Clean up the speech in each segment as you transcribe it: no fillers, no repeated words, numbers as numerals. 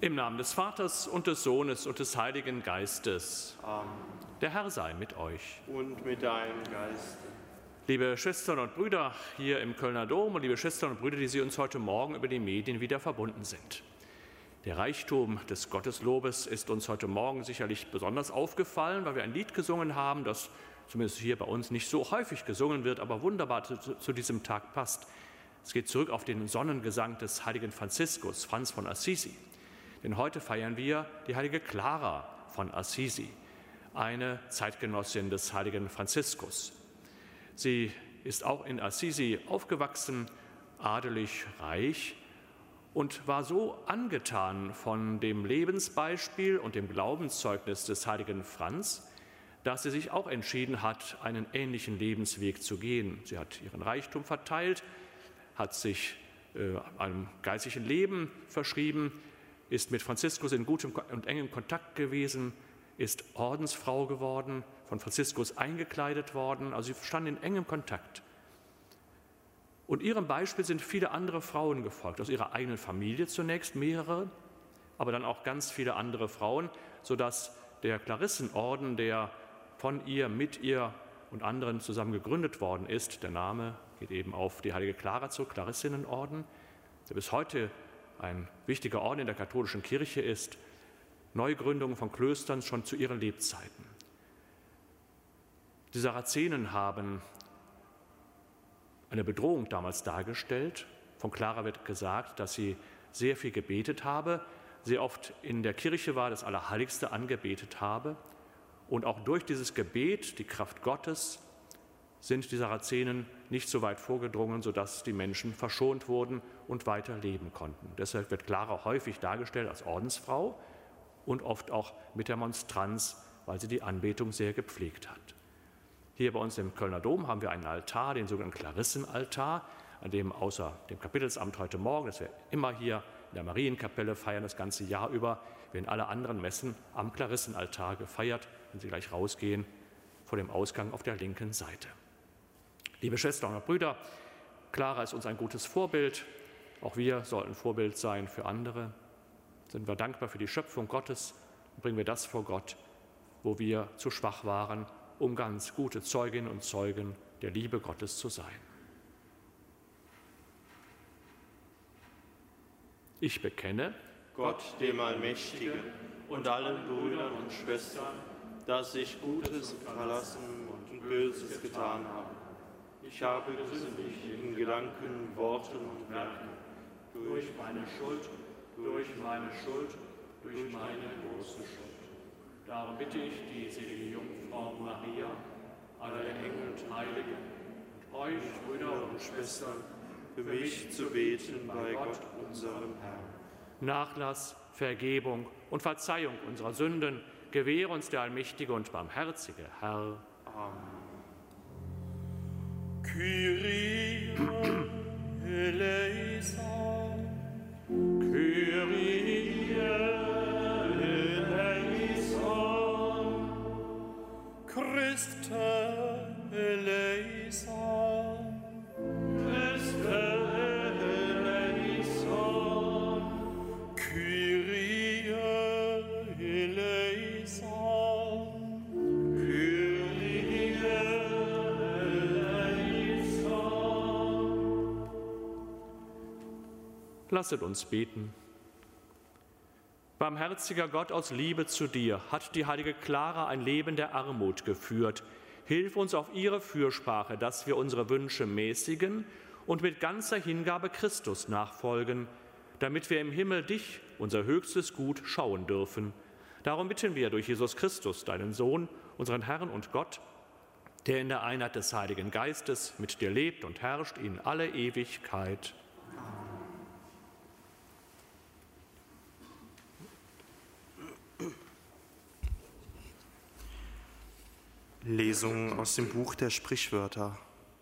Im Namen des Vaters und des Sohnes und des Heiligen Geistes. Amen. Der Herr sei mit euch. Und mit deinem Geiste. Liebe Schwestern und Brüder hier im Kölner Dom und liebe Schwestern und Brüder, die Sie uns heute Morgen über die Medien wieder verbunden sind. Der Reichtum des Gotteslobes ist uns heute Morgen sicherlich besonders aufgefallen, weil wir ein Lied gesungen haben, das zumindest hier bei uns nicht so häufig gesungen wird, aber wunderbar zu diesem Tag passt. Es geht zurück auf den Sonnengesang des heiligen Franziskus, Franz von Assisi. Denn heute feiern wir die heilige Clara von Assisi, eine Zeitgenossin des heiligen Franziskus. Sie ist auch in Assisi aufgewachsen, adelig, reich und war so angetan von dem Lebensbeispiel und dem Glaubenszeugnis des heiligen Franz, dass sie sich auch entschieden hat, einen ähnlichen Lebensweg zu gehen. Sie hat ihren Reichtum verteilt, hat sich einem geistlichen Leben verschrieben, ist mit Franziskus in gutem und engem Kontakt gewesen, ist Ordensfrau geworden, von Franziskus eingekleidet worden, also sie standen in engem Kontakt. Und ihrem Beispiel sind viele andere Frauen gefolgt, aus ihrer eigenen Familie zunächst mehrere, aber dann auch ganz viele andere Frauen, sodass der Klarissenorden, der von ihr, mit ihr und anderen zusammen gegründet worden ist, der Name geht eben auf die heilige Clara zu, Klarissinnenorden, der bis heute ein wichtiger Orden in der katholischen Kirche ist, Neugründungen von Klöstern schon zu ihren Lebzeiten. Die Sarazenen haben eine Bedrohung damals dargestellt. Von Clara wird gesagt, dass sie sehr viel gebetet habe, sehr oft in der Kirche war, das Allerheiligste angebetet habe. Und auch durch dieses Gebet, die Kraft Gottes, sind die Sarazenen nicht so weit vorgedrungen, sodass die Menschen verschont wurden und weiter leben konnten. Deshalb wird Clara häufig dargestellt als Ordensfrau und oft auch mit der Monstranz, weil sie die Anbetung sehr gepflegt hat. Hier bei uns im Kölner Dom haben wir einen Altar, den sogenannten Klarissenaltar, an dem außer dem Kapitelsamt heute Morgen, das wir immer hier in der Marienkapelle feiern, das ganze Jahr über, werden alle anderen Messen am Klarissenaltar gefeiert, wenn Sie gleich rausgehen, vor dem Ausgang auf der linken Seite. Liebe Schwestern und Brüder, Clara ist uns ein gutes Vorbild. Auch wir sollten Vorbild sein für andere. Sind wir dankbar für die Schöpfung Gottes und bringen wir das vor Gott, wo wir zu schwach waren, um ganz gute Zeuginnen und Zeugen der Liebe Gottes zu sein. Ich bekenne Gott, dem Allmächtigen, und allen Brüdern und Schwestern, dass ich Gutes verlassen und Böses getan habe. Ich habe gesündigt in Gedanken, Worten und Werken, durch meine Schuld, durch meine große Schuld. Darum bitte ich die selige Jungfrau Maria, alle Engel und Heiligen und euch, Brüder und Schwestern, für mich zu beten bei Gott, unserem Herrn. Nachlass, Vergebung und Verzeihung unserer Sünden gewähre uns der allmächtige und barmherzige Herr. Amen. Kyrie eleison, Kyrie eleison, Christe eleison, Christe eleison, Kyrie eleison, Kyrie eleison. Lasset uns beten. Barmherziger Gott, aus Liebe zu dir hat die heilige Clara ein Leben der Armut geführt. Hilf uns auf ihre Fürsprache, dass wir unsere Wünsche mäßigen und mit ganzer Hingabe Christus nachfolgen, damit wir im Himmel dich, unser höchstes Gut, schauen dürfen. Darum bitten wir durch Jesus Christus, deinen Sohn, unseren Herrn und Gott, der in der Einheit des Heiligen Geistes mit dir lebt und herrscht in alle Ewigkeit. Lesung aus dem Buch der Sprichwörter.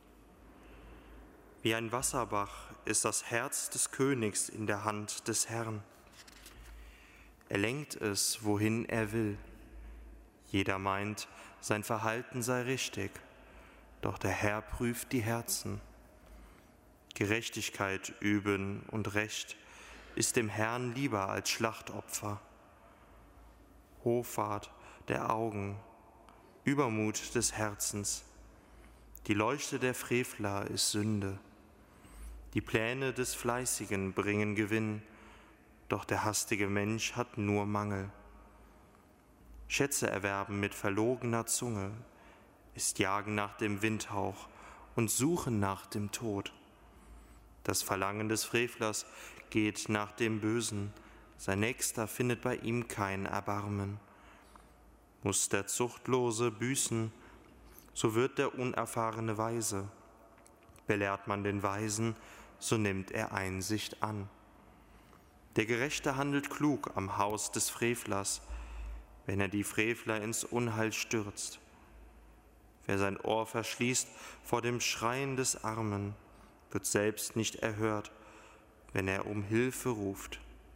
Wie ein Wasserbach ist das Herz des Königs in der Hand des Herrn. Er lenkt es, wohin er will. Jeder meint, sein Verhalten sei richtig, doch der Herr prüft die Herzen. Gerechtigkeit üben und Recht ist dem Herrn lieber als Schlachtopfer. Hoffart der Augen, Übermut des Herzens. Die Leuchte der Frevler ist Sünde. Die Pläne des Fleißigen bringen Gewinn, doch der hastige Mensch hat nur Mangel. Schätze erwerben mit verlogener Zunge ist Jagen nach dem Windhauch und Suchen nach dem Tod. Das Verlangen des Frevlers geht nach dem Bösen, sein Nächster findet bei ihm kein Erbarmen. Muss der Zuchtlose büßen, so wird der Unerfahrene weise. Belehrt man den Weisen, so nimmt er Einsicht an. Der Gerechte handelt klug am Haus des Frevlers, wenn er die Frevler ins Unheil stürzt. Wer sein Ohr verschließt vor dem Schreien des Armen, wird selbst nicht erhört, wenn er um Hilfe ruft.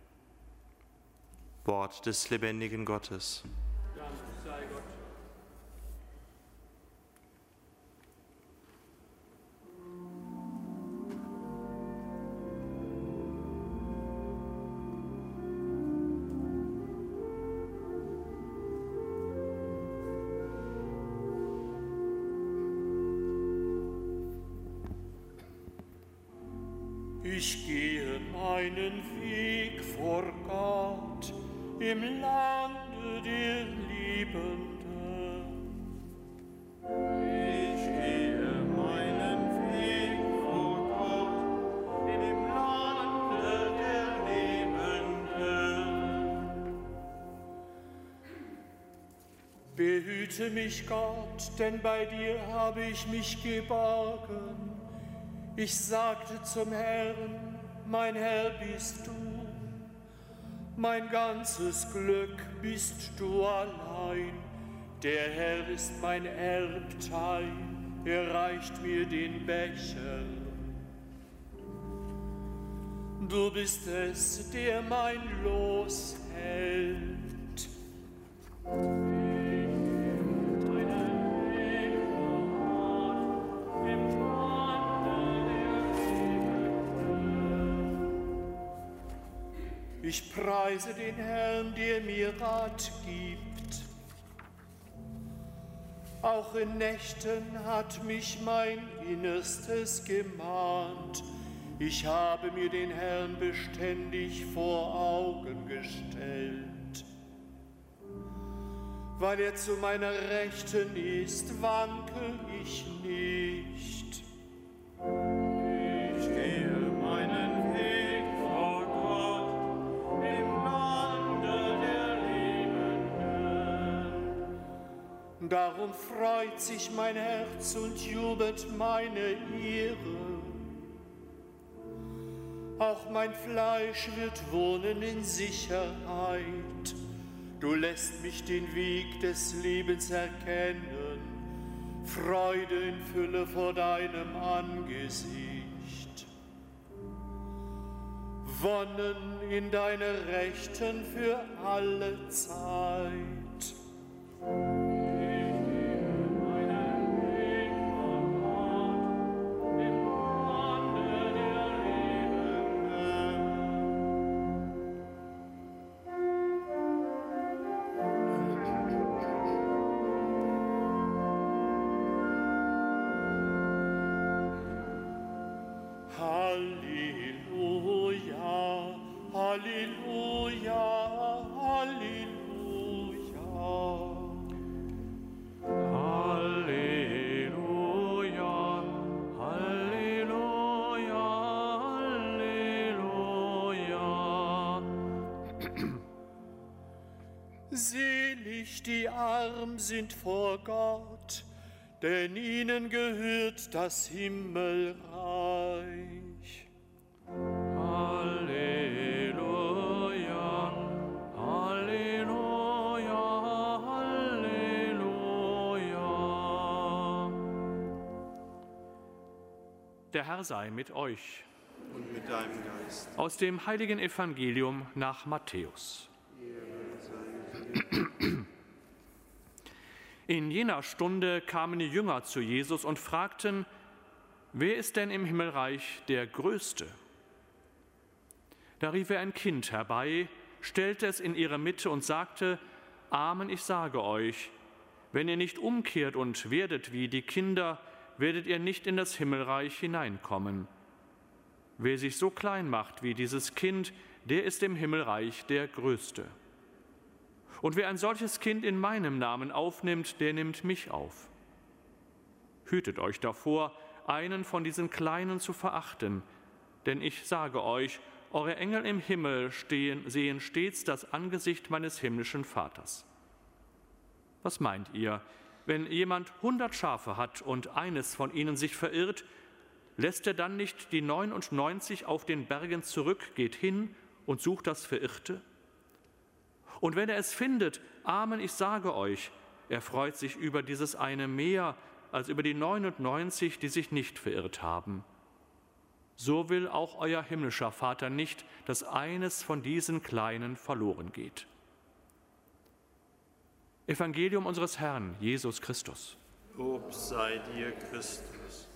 Wort des lebendigen Gottes. Dank sei Gott. Ich gehe meinen Weg vor Gott im Lande der Liebenden. Ich gehe meinen Weg vor Gott im Lande der Lebenden. Behüte mich, Gott, denn bei dir habe ich mich geborgen. Ich sagte zum Herrn, mein Herr bist du, mein ganzes Glück bist du allein. Der Herr ist mein Erbteil, er reicht mir den Becher. Du bist es, der mein Los hält. Ich preise den Herrn, der mir Rat gibt. Auch in Nächten hat mich mein Innerstes gemahnt. Ich habe mir den Herrn beständig vor Augen gestellt. Weil er zu meiner Rechten ist, wanke ich nicht. Ich gehe meinen Weg vor Gott im Lande der Lebenden. Darum freut sich mein Herz und jubelt meine Ehre. Auch mein Fleisch wird wohnen in Sicherheit. Du lässt mich den Weg des Lebens erkennen, Freude in Fülle vor deinem Angesicht. Wonnen in deiner Rechten für alle Zeit. Selig die arm sind vor Gott, denn ihnen gehört das Himmelreich. Halleluja, Halleluja, Halleluja. Der Herr sei mit euch. Und mit deinem Geist. Aus dem heiligen Evangelium nach Matthäus. In jener Stunde kamen die Jünger zu Jesus und fragten, wer ist denn im Himmelreich der Größte? Da rief er ein Kind herbei, stellte es in ihre Mitte und sagte: Amen, ich sage euch, wenn ihr nicht umkehrt und werdet wie die Kinder, werdet ihr nicht in das Himmelreich hineinkommen. Wer sich so klein macht wie dieses Kind, der ist im Himmelreich der Größte. Und wer ein solches Kind in meinem Namen aufnimmt, der nimmt mich auf. Hütet euch davor, einen von diesen Kleinen zu verachten, denn ich sage euch, eure Engel im Himmel sehen stets das Angesicht meines himmlischen Vaters. Was meint ihr, wenn jemand 100 Schafe hat und eines von ihnen sich verirrt, lässt er dann nicht die 99 auf den Bergen zurück, geht hin und sucht das Verirrte? Und wenn er es findet, Amen, ich sage euch, er freut sich über dieses eine mehr als über die 99, die sich nicht verirrt haben. So will auch euer himmlischer Vater nicht, dass eines von diesen Kleinen verloren geht. Evangelium unseres Herrn Jesus Christus. Lob sei dir, Christus.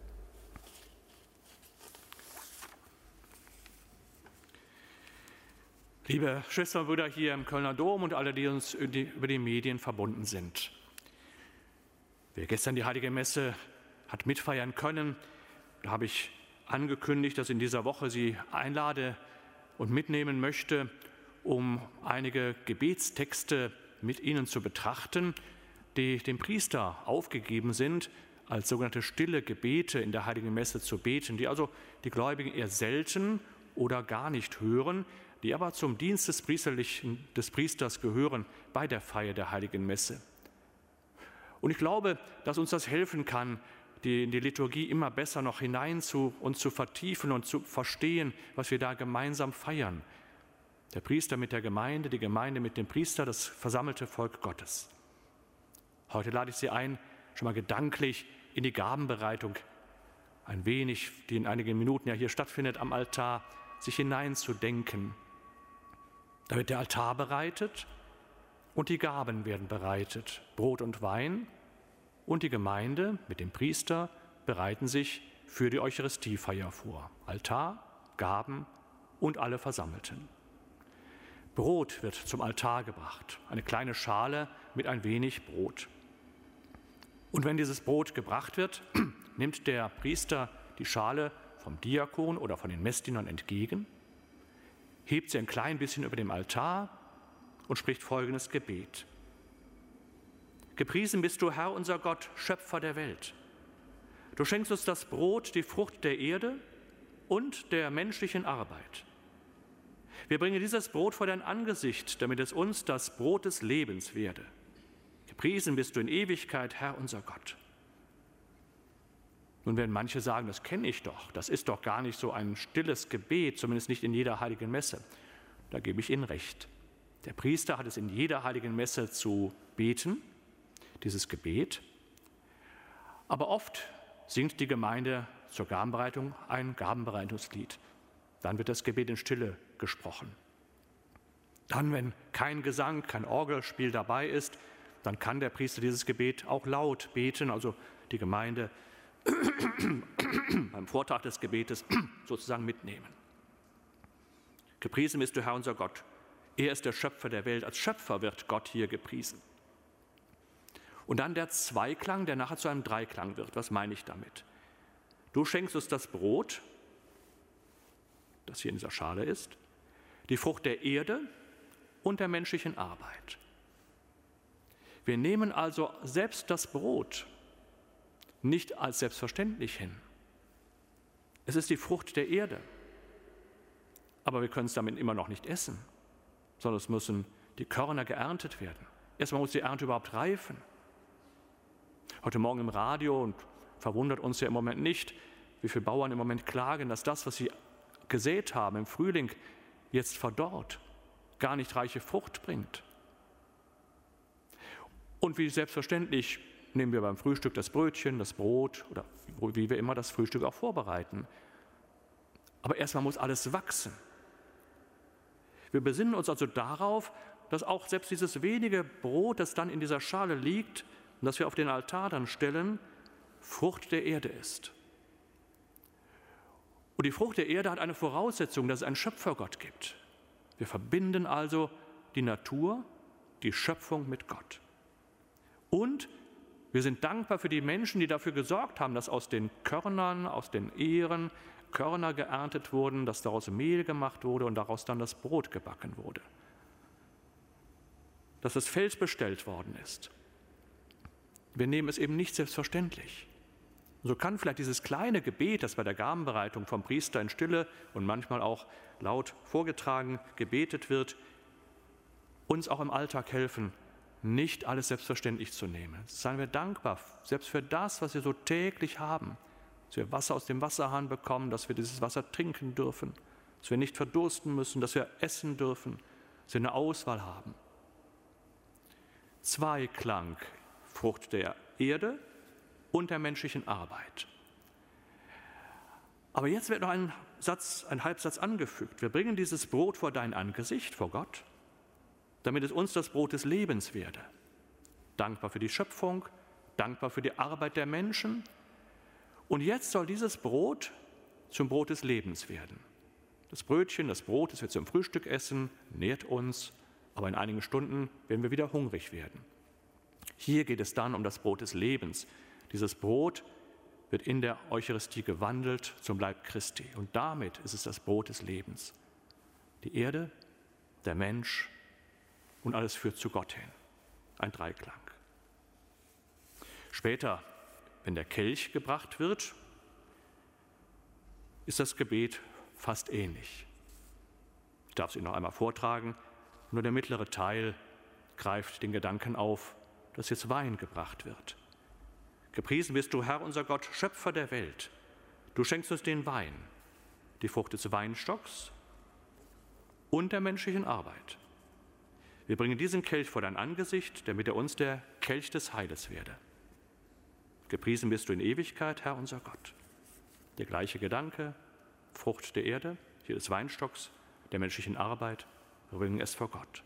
Liebe Schwestern und Brüder hier im Kölner Dom und alle, die uns über die Medien verbunden sind. Wer gestern die Heilige Messe hat mitfeiern können, da habe ich angekündigt, dass ich in dieser Woche Sie einlade und mitnehmen möchte, um einige Gebetstexte mit Ihnen zu betrachten, die dem Priester aufgegeben sind, als sogenannte stille Gebete in der Heiligen Messe zu beten, die also die Gläubigen eher selten oder gar nicht hören, die aber zum Dienst des Priesters gehören bei der Feier der Heiligen Messe. Und ich glaube, dass uns das helfen kann, in die Liturgie immer besser noch hinein zu vertiefen und zu verstehen, was wir da gemeinsam feiern. Der Priester mit der Gemeinde, die Gemeinde mit dem Priester, das versammelte Volk Gottes. Heute lade ich Sie ein, schon mal gedanklich in die Gabenbereitung, ein wenig, die in einigen Minuten ja hier stattfindet am Altar, sich hineinzudenken. Da wird der Altar bereitet und die Gaben werden bereitet, Brot und Wein, und die Gemeinde mit dem Priester bereiten sich für die Eucharistiefeier vor. Altar, Gaben und alle Versammelten. Brot wird zum Altar gebracht, eine kleine Schale mit ein wenig Brot. Und wenn dieses Brot gebracht wird, nimmt der Priester die Schale vom Diakon oder von den Messdienern entgegen, hebt sie ein klein bisschen über dem Altar und spricht folgendes Gebet. Gepriesen bist du, Herr, unser Gott, Schöpfer der Welt. Du schenkst uns das Brot, die Frucht der Erde und der menschlichen Arbeit. Wir bringen dieses Brot vor dein Angesicht, damit es uns das Brot des Lebens werde. Gepriesen bist du in Ewigkeit, Herr, unser Gott. Nun werden manche sagen, das kenne ich doch, das ist doch gar nicht so ein stilles Gebet, zumindest nicht in jeder heiligen Messe. Da gebe ich Ihnen recht. Der Priester hat es in jeder heiligen Messe zu beten, dieses Gebet. Aber oft singt die Gemeinde zur Gabenbereitung ein Gabenbereitungslied. Dann wird das Gebet in Stille gesprochen. Dann, wenn kein Gesang, kein Orgelspiel dabei ist, dann kann der Priester dieses Gebet auch laut beten, also die Gemeinde beim Vortrag des Gebetes sozusagen mitnehmen. Gepriesen bist du, Herr, unser Gott. Er ist der Schöpfer der Welt. Als Schöpfer wird Gott hier gepriesen. Und dann der Zweiklang, der nachher zu einem Dreiklang wird. Was meine ich damit? Du schenkst uns das Brot, das hier in dieser Schale ist, die Frucht der Erde und der menschlichen Arbeit. Wir nehmen also selbst das Brot nicht als selbstverständlich hin. Es ist die Frucht der Erde, aber wir können es damit immer noch nicht essen, sondern es müssen die Körner geerntet werden. Erstmal muss die Ernte überhaupt reifen. Heute Morgen im Radio, und verwundert uns ja im Moment nicht, wie viele Bauern im Moment klagen, dass das, was sie gesät haben im Frühling, jetzt verdorrt, gar nicht reiche Frucht bringt. Und wie selbstverständlich nehmen wir beim Frühstück das Brötchen, das Brot oder wie wir immer das Frühstück auch vorbereiten. Aber erstmal muss alles wachsen. Wir besinnen uns also darauf, dass auch selbst dieses wenige Brot, das dann in dieser Schale liegt und das wir auf den Altar dann stellen, Frucht der Erde ist. Und die Frucht der Erde hat eine Voraussetzung, dass es einen Schöpfergott gibt. Wir verbinden also die Natur, die Schöpfung mit Gott. Und wir sind dankbar für die Menschen, die dafür gesorgt haben, dass aus den Körnern, aus den Ähren Körner geerntet wurden, dass daraus Mehl gemacht wurde und daraus dann das Brot gebacken wurde. Dass das Feld bestellt worden ist. Wir nehmen es eben nicht selbstverständlich. So kann vielleicht dieses kleine Gebet, das bei der Gabenbereitung vom Priester in Stille und manchmal auch laut vorgetragen gebetet wird, uns auch im Alltag helfen, nicht alles selbstverständlich zu nehmen. Seien wir dankbar, selbst für das, was wir so täglich haben, dass wir Wasser aus dem Wasserhahn bekommen, dass wir dieses Wasser trinken dürfen, dass wir nicht verdursten müssen, dass wir essen dürfen, dass wir eine Auswahl haben. Zweiklang, Frucht der Erde und der menschlichen Arbeit. Aber jetzt wird noch ein Halbsatz angefügt. Wir bringen dieses Brot vor dein Angesicht, vor Gott, damit es uns das Brot des Lebens werde. Dankbar für die Schöpfung, dankbar für die Arbeit der Menschen. Und jetzt soll dieses Brot zum Brot des Lebens werden. Das Brötchen, das Brot, das wir zum Frühstück essen, nährt uns, aber in einigen Stunden werden wir wieder hungrig werden. Hier geht es dann um das Brot des Lebens. Dieses Brot wird in der Eucharistie gewandelt zum Leib Christi. Und damit ist es das Brot des Lebens. Die Erde, der Mensch und alles führt zu Gott hin. Ein Dreiklang. Später, wenn der Kelch gebracht wird, ist das Gebet fast ähnlich. Ich darf es Ihnen noch einmal vortragen. Nur der mittlere Teil greift den Gedanken auf, dass jetzt Wein gebracht wird. Gepriesen bist du, Herr, unser Gott, Schöpfer der Welt. Du schenkst uns den Wein, die Frucht des Weinstocks und der menschlichen Arbeit. Wir bringen diesen Kelch vor dein Angesicht, damit er uns der Kelch des Heiles werde. Gepriesen bist du in Ewigkeit, Herr, unser Gott. Der gleiche Gedanke, Frucht der Erde, hier des Weinstocks, der menschlichen Arbeit, wir bringen es vor Gott.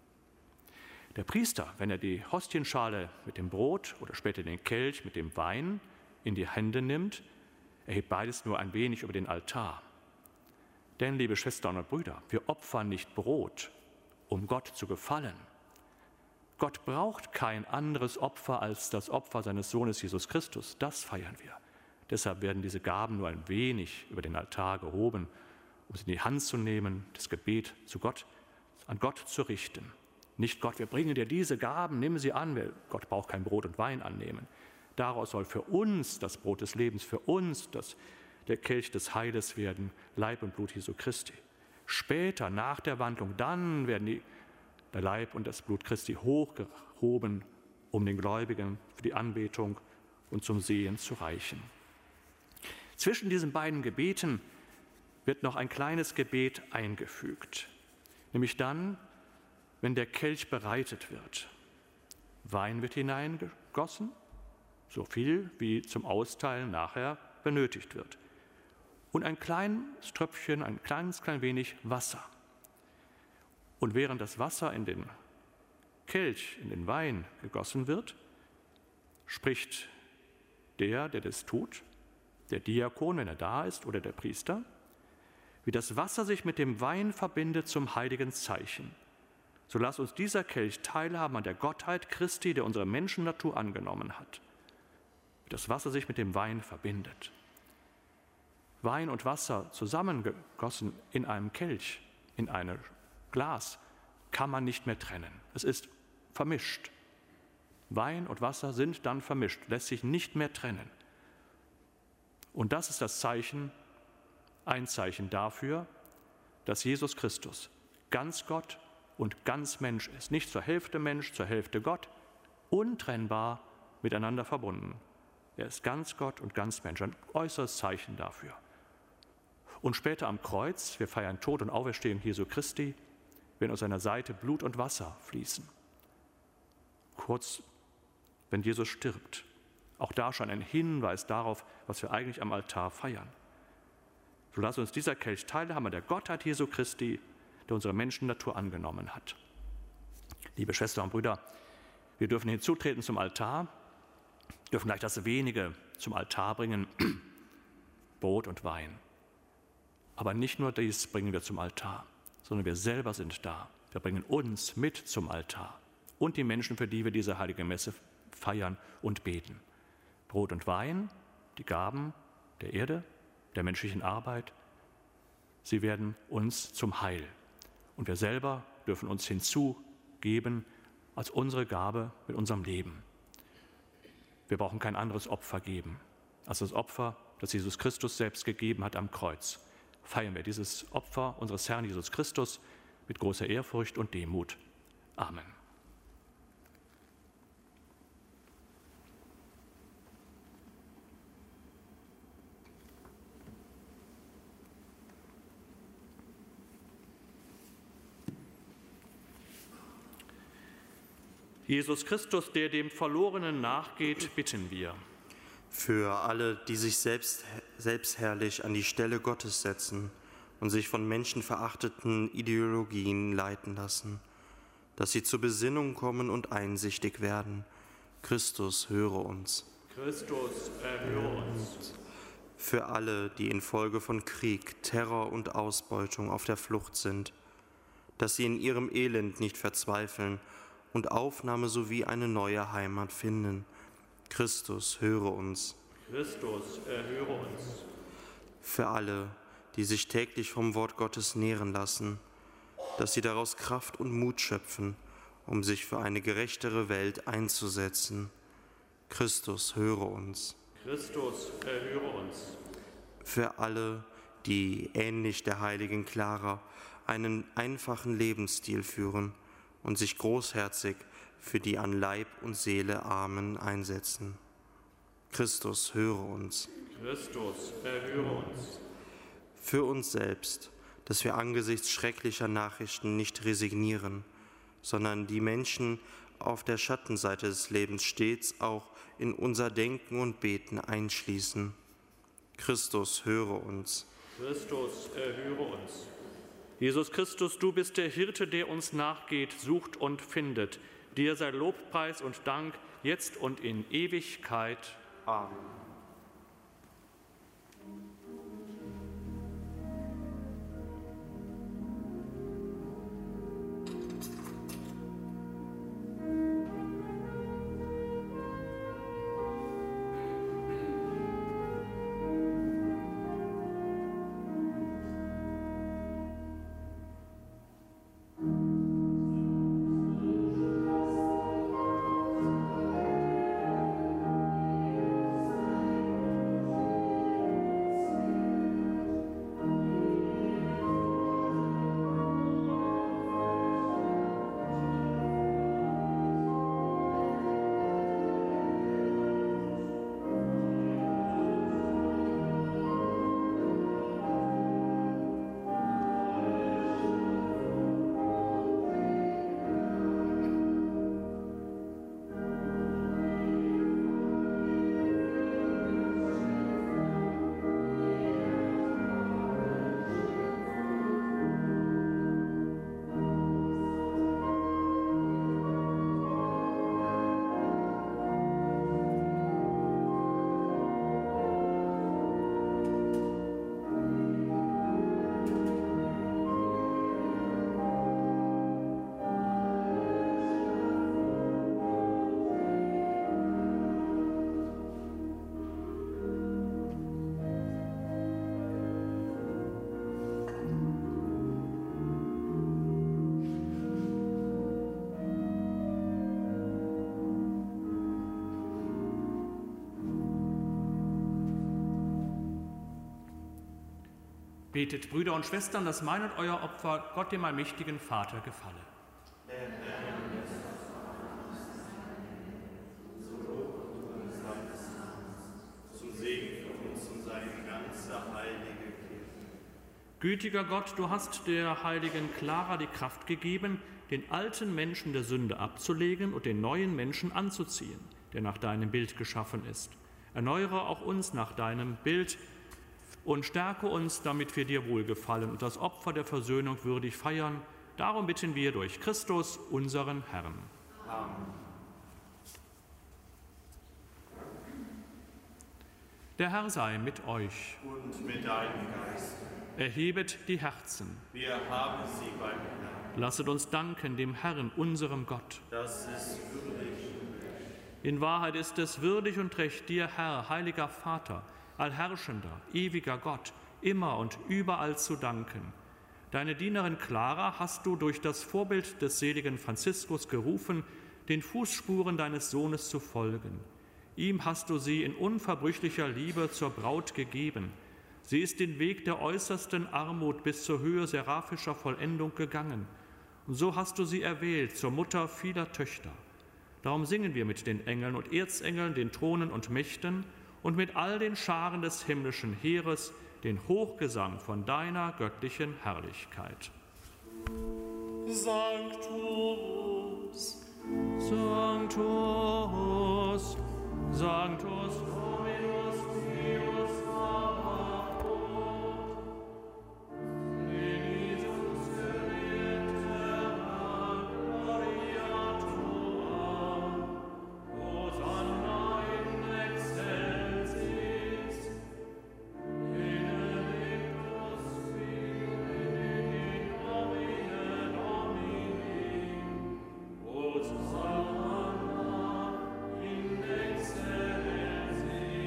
Der Priester, wenn er die Hostienschale mit dem Brot oder später den Kelch mit dem Wein in die Hände nimmt, erhebt beides nur ein wenig über den Altar. Denn, liebe Schwestern und Brüder, wir opfern nicht Brot, um Gott zu gefallen. Gott braucht kein anderes Opfer als das Opfer seines Sohnes Jesus Christus. Das feiern wir. Deshalb werden diese Gaben nur ein wenig über den Altar gehoben, um sie in die Hand zu nehmen, das Gebet an Gott zu richten. Nicht Gott, wir bringen dir diese Gaben, nimm sie an. Gott braucht kein Brot und Wein annehmen. Daraus soll für uns das Brot des Lebens, für uns der Kelch des Heiles werden, Leib und Blut Jesu Christi. Später, nach der Wandlung, dann werden der Leib und das Blut Christi hochgehoben, um den Gläubigen für die Anbetung und zum Sehen zu reichen. Zwischen diesen beiden Gebeten wird noch ein kleines Gebet eingefügt, nämlich dann, wenn der Kelch bereitet wird. Wein wird hineingegossen, so viel wie zum Austeilen nachher benötigt wird. Und ein kleines Tröpfchen, ein klein wenig Wasser. Und während das Wasser in den Kelch, in den Wein gegossen wird, spricht der das tut, der Diakon, wenn er da ist, oder der Priester, wie das Wasser sich mit dem Wein verbindet zum heiligen Zeichen. So lass uns dieser Kelch teilhaben an der Gottheit Christi, der unsere Menschennatur angenommen hat. Wie das Wasser sich mit dem Wein verbindet. Wein und Wasser zusammengegossen in einem Kelch, in einem Glas, kann man nicht mehr trennen. Es ist vermischt. Wein und Wasser sind dann vermischt, lässt sich nicht mehr trennen. Und das ist das Zeichen, ein Zeichen dafür, dass Jesus Christus ganz Gott und ganz Mensch ist. Nicht zur Hälfte Mensch, zur Hälfte Gott, untrennbar miteinander verbunden. Er ist ganz Gott und ganz Mensch, ein äußeres Zeichen dafür. Und später am Kreuz, wir feiern Tod und Auferstehung Jesu Christi, wenn aus seiner Seite Blut und Wasser fließen. Kurz, wenn Jesus stirbt. Auch da schon ein Hinweis darauf, was wir eigentlich am Altar feiern. So lass uns dieser Kelch teilhaben an der Gottheit Jesu Christi, der unsere Menschennatur angenommen hat. Liebe Schwestern und Brüder, wir dürfen hinzutreten zum Altar, dürfen gleich das Wenige zum Altar bringen, Brot und Wein. Aber nicht nur dies bringen wir zum Altar, sondern wir selber sind da. Wir bringen uns mit zum Altar und die Menschen, für die wir diese heilige Messe feiern und beten. Brot und Wein, die Gaben der Erde, der menschlichen Arbeit, sie werden uns zum Heil. Und wir selber dürfen uns hinzugeben als unsere Gabe mit unserem Leben. Wir brauchen kein anderes Opfer geben als das Opfer, das Jesus Christus selbst gegeben hat am Kreuz. Feiern wir dieses Opfer unseres Herrn Jesus Christus mit großer Ehrfurcht und Demut. Amen. Jesus Christus, der dem Verlorenen nachgeht, bitten wir. Für alle, die sich selbstherrlich an die Stelle Gottes setzen und sich von menschenverachteten Ideologien leiten lassen, dass sie zur Besinnung kommen und einsichtig werden. Christus, höre uns. Christus, erhöre uns. Für alle, die infolge von Krieg, Terror und Ausbeutung auf der Flucht sind, dass sie in ihrem Elend nicht verzweifeln und Aufnahme sowie eine neue Heimat finden. Christus, höre uns. Christus, erhöre uns. Für alle, die sich täglich vom Wort Gottes nähren lassen, dass sie daraus Kraft und Mut schöpfen, um sich für eine gerechtere Welt einzusetzen. Christus, höre uns. Christus, erhöre uns. Für alle, die ähnlich der heiligen Clara einen einfachen Lebensstil führen und sich großherzig für die an Leib und Seele Armen einsetzen. Christus, höre uns. Christus, erhöre uns. Für uns selbst, dass wir angesichts schrecklicher Nachrichten nicht resignieren, sondern die Menschen auf der Schattenseite des Lebens stets auch in unser Denken und Beten einschließen. Christus, höre uns. Christus, erhöre uns. Jesus Christus, du bist der Hirte, der uns nachgeht, sucht und findet. Dir sei Lobpreis und Dank, jetzt und in Ewigkeit. Amen. Betet, Brüder und Schwestern, dass mein und euer Opfer Gott, dem allmächtigen Vater, gefalle. Zum Segen für uns und seine ganze heilige Kirche. Gütiger Gott, du hast der heiligen Clara die Kraft gegeben, den alten Menschen der Sünde abzulegen und den neuen Menschen anzuziehen, der nach deinem Bild geschaffen ist. Erneuere auch uns nach deinem Bild und stärke uns, damit wir dir wohlgefallen und das Opfer der Versöhnung würdig feiern. Darum bitten wir durch Christus, unseren Herrn. Amen. Der Herr sei mit euch. Und mit deinem Geist. Erhebet die Herzen. Wir haben sie beim Herrn. Lasset uns danken dem Herrn, unserem Gott. Das ist würdig. In Wahrheit ist es würdig und recht, dir, Herr, heiliger Vater, allherrschender, ewiger Gott, immer und überall zu danken. Deine Dienerin Clara hast du durch das Vorbild des seligen Franziskus gerufen, den Fußspuren deines Sohnes zu folgen. Ihm hast du sie in unverbrüchlicher Liebe zur Braut gegeben. Sie ist den Weg der äußersten Armut bis zur Höhe seraphischer Vollendung gegangen. Und so hast du sie erwählt zur Mutter vieler Töchter. Darum singen wir mit den Engeln und Erzengeln, den Thronen und Mächten und mit all den Scharen des himmlischen Heeres den Hochgesang von deiner göttlichen Herrlichkeit. Sanctus, Sanctus, Sanctus Dominus Deus Sabaoth, Benedictus Terra Gloria Tua, Hosanna in excelsis, benedictus in nomine Domini, Hosanna in excelsis.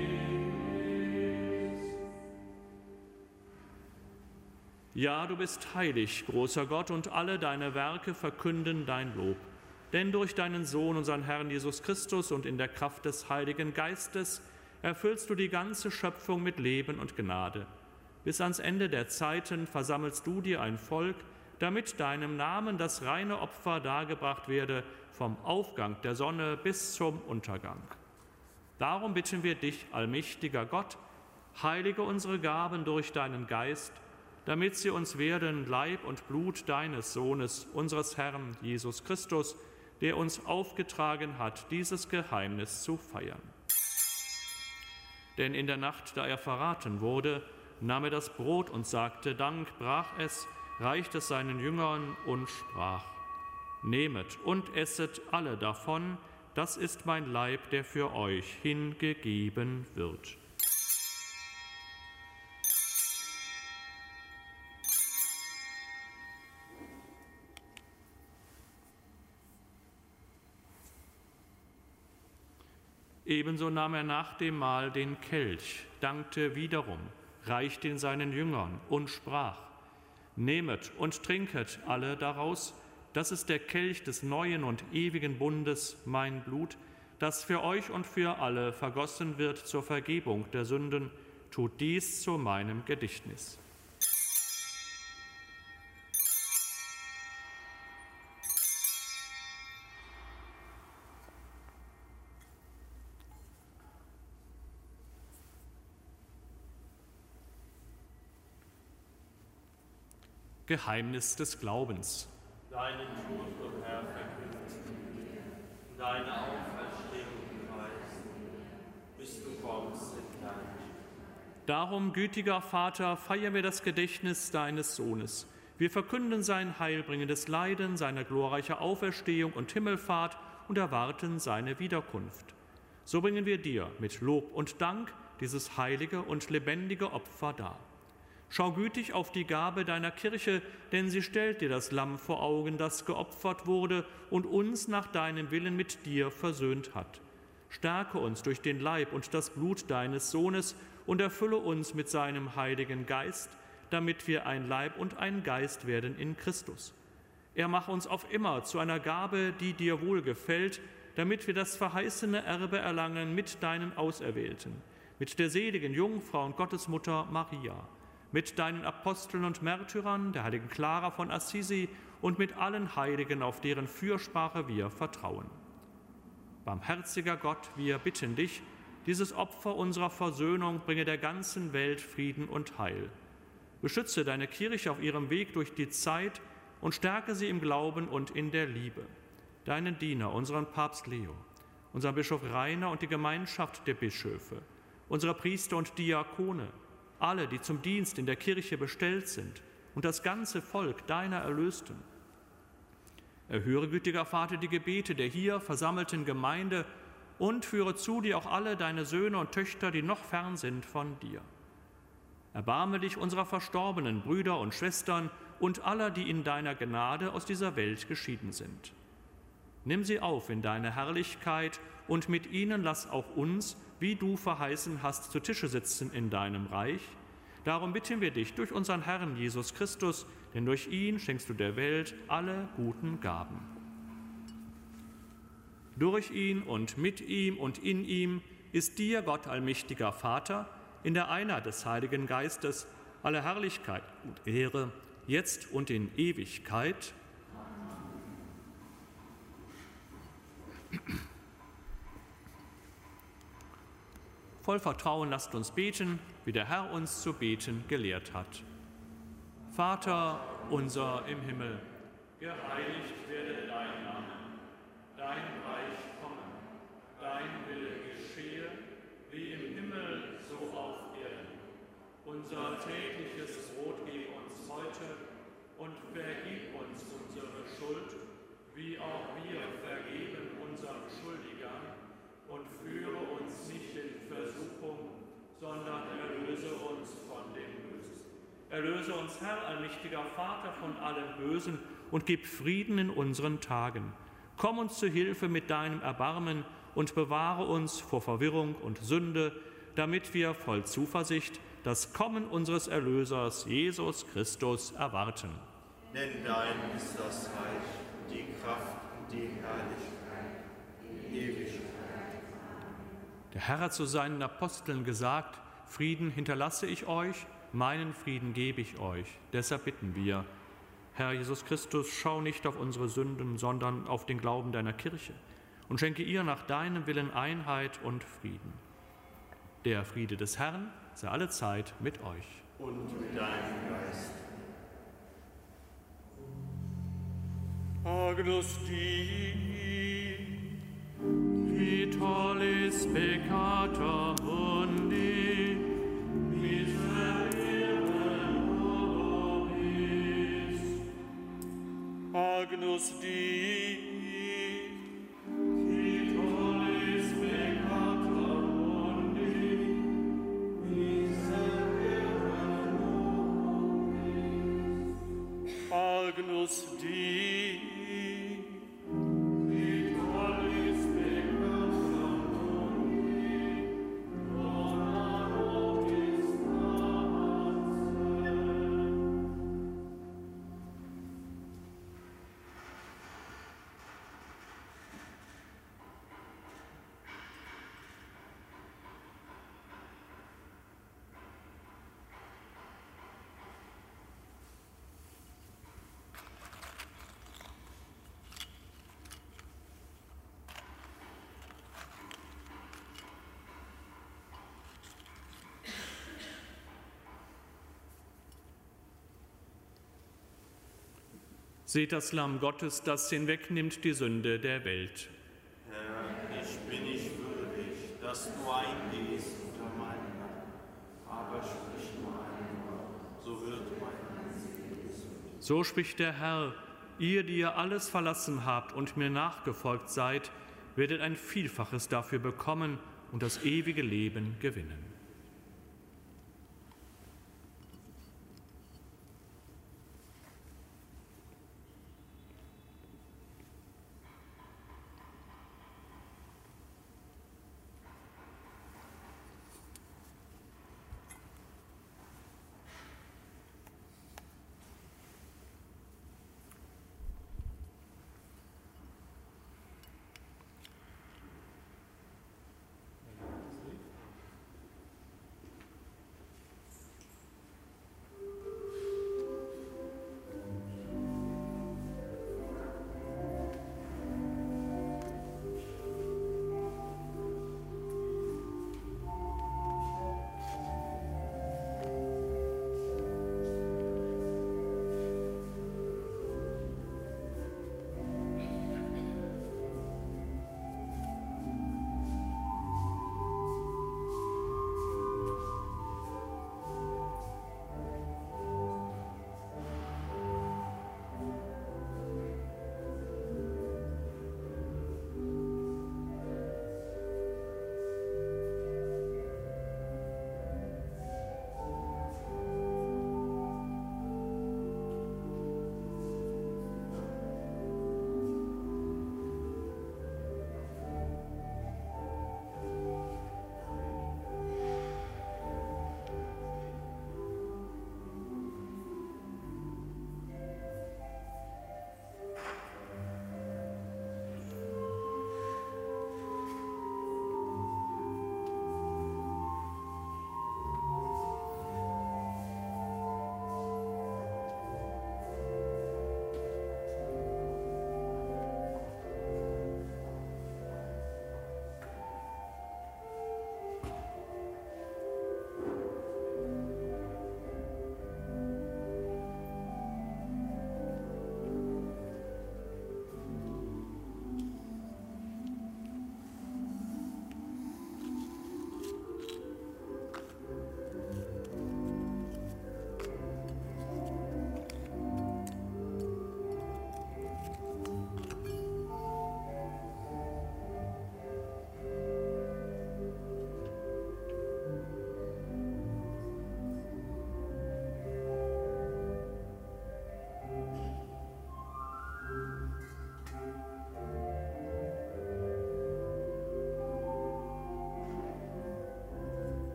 Ja, du bist heilig, großer Gott, und alle deine Werke verkünden dein Lob. Denn durch deinen Sohn, unseren Herrn Jesus Christus, und in der Kraft des Heiligen Geistes erfüllst du die ganze Schöpfung mit Leben und Gnade. Bis ans Ende der Zeiten versammelst du dir ein Volk, damit deinem Namen das reine Opfer dargebracht werde, vom Aufgang der Sonne bis zum Untergang. Darum bitten wir dich, allmächtiger Gott, heilige unsere Gaben durch deinen Geist, damit sie uns werden Leib und Blut deines Sohnes, unseres Herrn Jesus Christus, der uns aufgetragen hat, dieses Geheimnis zu feiern. Denn in der Nacht, da er verraten wurde, nahm er das Brot und sagte Dank, brach es, reichte es seinen Jüngern und sprach: Nehmet und esset alle davon, das ist mein Leib, der für euch hingegeben wird. Ebenso nahm er nach dem Mahl den Kelch, dankte wiederum, reichte ihn seinen Jüngern und sprach: Nehmet und trinket alle daraus, das ist der Kelch des neuen und ewigen Bundes, mein Blut, das für euch und für alle vergossen wird zur Vergebung der Sünden. Tut dies zu meinem Gedächtnis. Geheimnis des Glaubens. Deinen Tod, o Herr, verkünden, deine Auferstehung preisen, bis du kommst in Herrlichkeit. Darum, gütiger Vater, feiern wir das Gedächtnis deines Sohnes. Wir verkünden sein heilbringendes Leiden, seine glorreiche Auferstehung und Himmelfahrt und erwarten seine Wiederkunft. So bringen wir dir mit Lob und Dank dieses heilige und lebendige Opfer dar. Schau gütig auf die Gabe deiner Kirche, denn sie stellt dir das Lamm vor Augen, das geopfert wurde und uns nach deinem Willen mit dir versöhnt hat. Stärke uns durch den Leib und das Blut deines Sohnes und erfülle uns mit seinem Heiligen Geist, damit wir ein Leib und ein Geist werden in Christus. Er mache uns auf immer zu einer Gabe, die dir wohlgefällt, damit wir das verheißene Erbe erlangen mit deinen Auserwählten, mit der seligen Jungfrau und Gottesmutter Maria, mit deinen Aposteln und Märtyrern, der heiligen Clara von Assisi und mit allen Heiligen, auf deren Fürsprache wir vertrauen. Barmherziger Gott, wir bitten dich, dieses Opfer unserer Versöhnung bringe der ganzen Welt Frieden und Heil. Beschütze deine Kirche auf ihrem Weg durch die Zeit und stärke sie im Glauben und in der Liebe. Deinen Diener, unseren Papst Leo, unseren Bischof Rainer und die Gemeinschaft der Bischöfe, unsere Priester und Diakone, alle, die zum Dienst in der Kirche bestellt sind, und das ganze Volk deiner Erlösten. Erhöre, gütiger Vater, die Gebete der hier versammelten Gemeinde und führe zu dir auch alle deine Söhne und Töchter, die noch fern sind von dir. Erbarme dich unserer verstorbenen Brüder und Schwestern und aller, die in deiner Gnade aus dieser Welt geschieden sind. Nimm sie auf in deine Herrlichkeit und mit ihnen lass auch uns, wie du verheißen hast, zu Tische sitzen in deinem Reich. Darum bitten wir dich durch unseren Herrn Jesus Christus, denn durch ihn schenkst du der Welt alle guten Gaben. Durch ihn und mit ihm und in ihm ist dir, Gott allmächtiger Vater, in der Einheit des Heiligen Geistes alle Herrlichkeit und Ehre, jetzt und in Ewigkeit. Voll Vertrauen lasst uns beten, wie der Herr uns zu beten gelehrt hat. Vater unser im Himmel, geheiligt werde dein Name, dein Reich komme, dein Wille geschehe, wie im Himmel, so auf Erden. Unser tägliches Brot gib uns heute und vergib uns unsere Schuld, wie auch wir vergeben unseren Schuldigern, und führe uns nicht in Versuchung, sondern erlöse uns von dem Bösen. Erlöse uns, Herr, allmächtiger Vater, von allem Bösen und gib Frieden in unseren Tagen. Komm uns zu Hilfe mit deinem Erbarmen und bewahre uns vor Verwirrung und Sünde, damit wir voll Zuversicht das Kommen unseres Erlösers, Jesus Christus, erwarten. Denn dein ist das Reich, die Kraft und die Herrlichkeit in Ewigkeit. Der Herr hat zu seinen Aposteln gesagt: Frieden hinterlasse ich euch, meinen Frieden gebe ich euch. Deshalb bitten wir, Herr Jesus Christus, schau nicht auf unsere Sünden, sondern auf den Glauben deiner Kirche und schenke ihr nach deinem Willen Einheit und Frieden. Der Friede des Herrn sei allezeit mit euch. Und mit deinem Geist. Agnus Dei, qui tollis peccata mundi, miserere nobis. Agnus Dei, Qui tollis peccata mundi, miserere nobis. Agnus Dei, Seht das Lamm Gottes, das hinwegnimmt die Sünde der Welt. Herr, ich bin nicht würdig, dass du eingehst unter meinen Namen, aber sprich nur ein Wort, so wird mein Seele gesund. So spricht der Herr: Ihr, die ihr alles verlassen habt und mir nachgefolgt seid, werdet ein Vielfaches dafür bekommen und das ewige Leben gewinnen.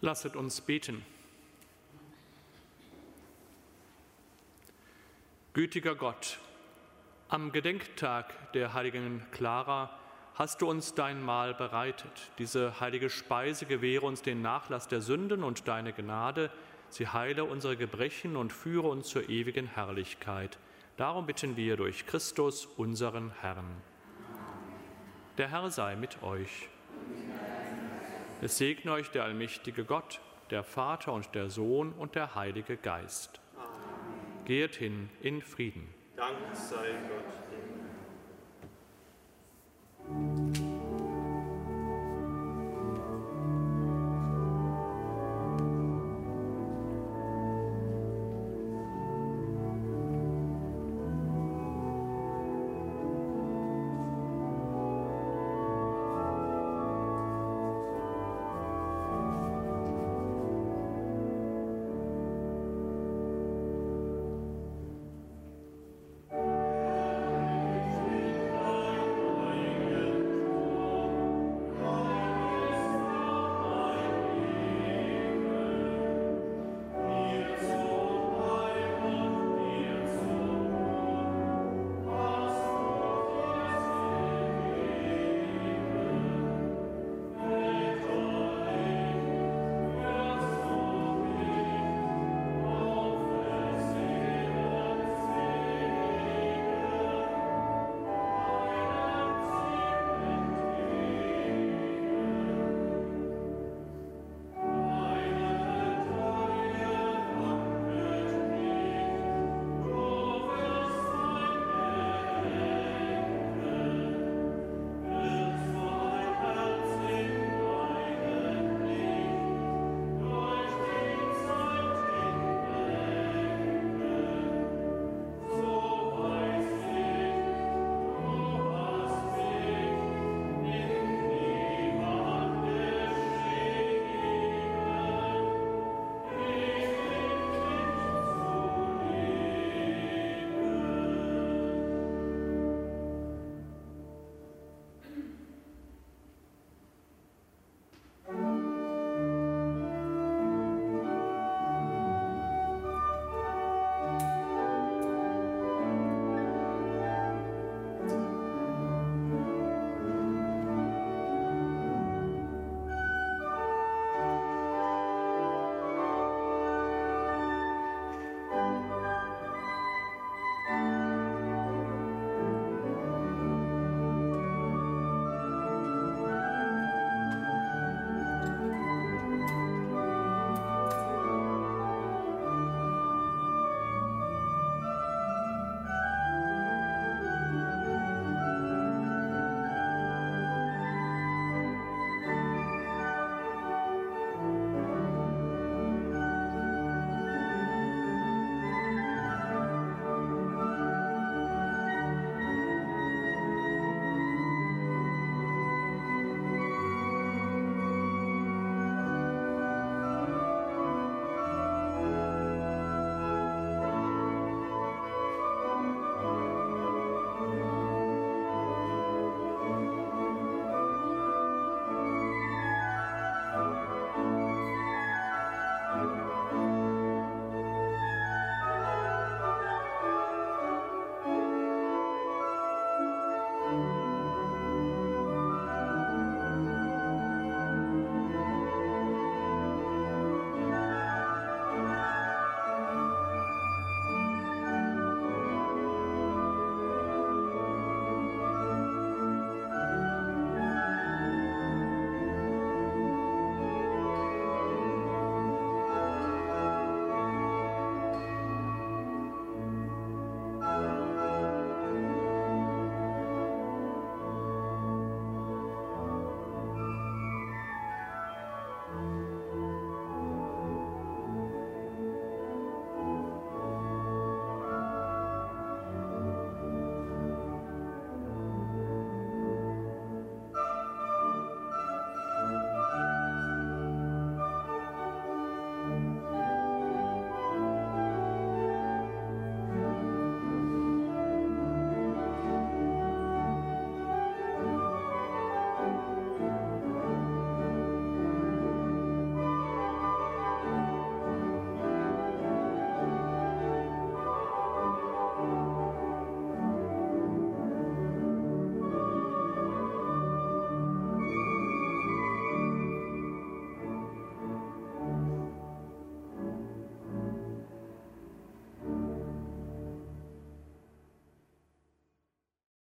Lasset uns beten. Gütiger Gott, am Gedenktag der heiligen Clara hast du uns dein Mahl bereitet. Diese heilige Speise gewähre uns den Nachlass der Sünden und deine Gnade. Sie heile unsere Gebrechen und führe uns zur ewigen Herrlichkeit. Darum bitten wir durch Christus, unseren Herrn. Der Herr sei mit euch. Es segne euch der allmächtige Gott, der Vater und der Sohn und der Heilige Geist. Geht hin in Frieden. Dank sei Gott.